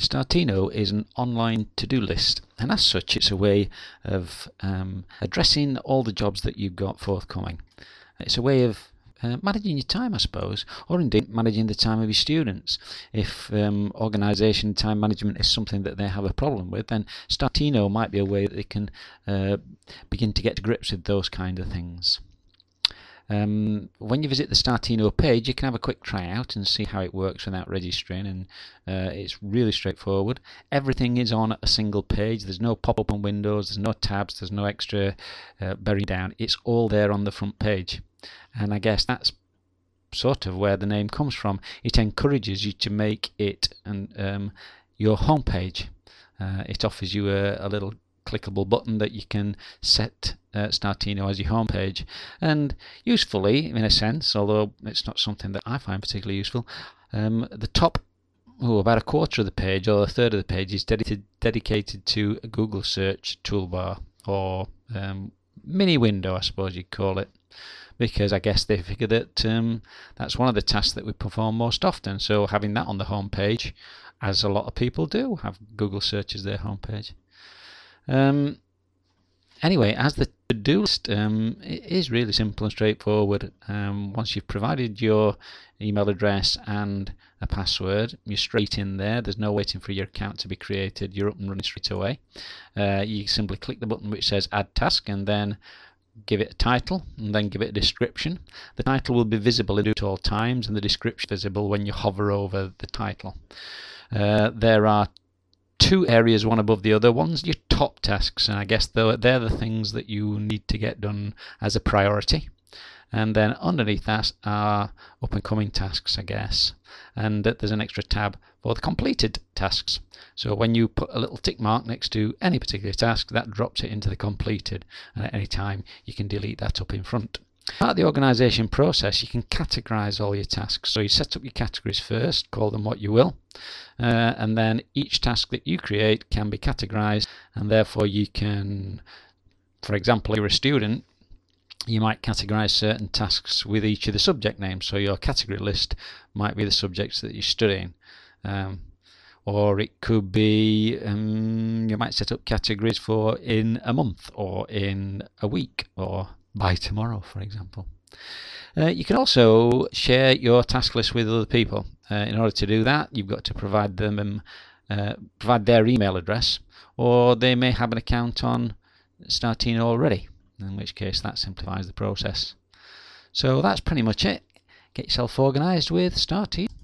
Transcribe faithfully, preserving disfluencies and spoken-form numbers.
Startino is an online to-do list, and as such it's a way of um, addressing all the jobs that you've got forthcoming. It's a way of uh, managing your time, I suppose, or indeed managing the time of your students. If um, organisation time management is something that they have a problem with, then Startino might be a way that they can uh, begin to get to grips with those kind of things. Um, when you visit the Startino page, you can have a quick try out and see how it works without registering, and uh, it's really straightforward. Everything is on a single page. There's no pop-up on windows, there's no tabs, there's no extra uh, buried down. It's all there on the front page, and I guess that's sort of where the name comes from. It encourages you to make it and um, your home page. Uh, it offers you a, a little clickable button that you can set uh, Startino as your homepage, and usefully, in a sense, although it's not something that I find particularly useful, um, the top, oh, about a quarter of the page or a third of the page is dedicated dedicated to a Google search toolbar, or um, mini window, I suppose you'd call it, because I guess they figure that um, that's one of the tasks that we perform most often. So having that on the homepage, as a lot of people do, have Google search as their homepage. Um, anyway, as the to-do list, um, it is really simple and straightforward. Um, once you've provided your email address and a password, you're straight in there. There's no waiting for your account to be created. You're up and running straight away. Uh, you simply click the button which says Add Task, and then give it a title, and then give it a description. The title will be visible at all times, and the description visible when you hover over the title. Uh, there are two areas, one above the other. One's your top tasks, and I guess they're, they're the things that you need to get done as a priority. And then underneath that are up-and-coming tasks, I guess. And there's an extra tab for the completed tasks. So when you put a little tick mark next to any particular task, that drops it into the completed, and at any time you can delete that up in front. Part of the organisation process, you can categorise all your tasks. So you set up your categories first, call them what you will, uh, and then each task that you create can be categorised, and therefore you can, for example, if you're a student, you might categorise certain tasks with each of the subject names. So your category list might be the subjects that you're studying. Um, or it could be, um, you might set up categories for in a month, or in a week, or by tomorrow, for example. Uh, you can also share your task list with other people. Uh, in order to do that, you've got to provide them um, uh, provide their email address, or they may have an account on Startino already, in which case that simplifies the process. So that's pretty much it. Get yourself organised with Startino.